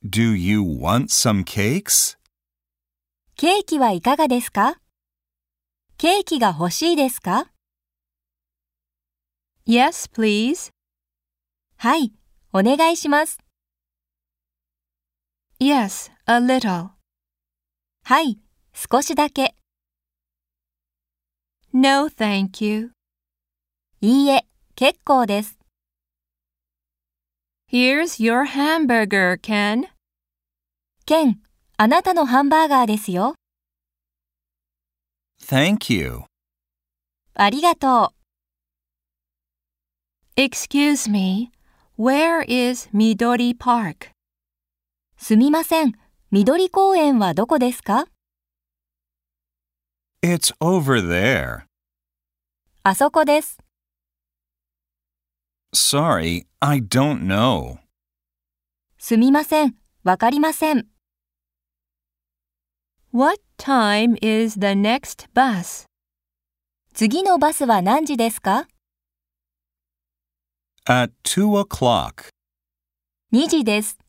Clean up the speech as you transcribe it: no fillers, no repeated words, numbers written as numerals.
Do you want some cakes? ケーキはいかがですか？ケーキが欲しいですか？ Yes, please. はい、お願いします。 Yes, a little. はい、少しだけ。 No, thank you. いいえ、結構です。 Here's your hamburger, Ken. ケン、あなたのハンバーガーですよ。 Thank you. ありがとう。 Excuse me, where is Midori Park? すみません、緑公園はどこですか？ It's over there. あそこです。 Sorry, I don't know. すみません、わかりません。 What time is the next bus? 次のバスは何時ですか？ At 2 o'clock. 2時です。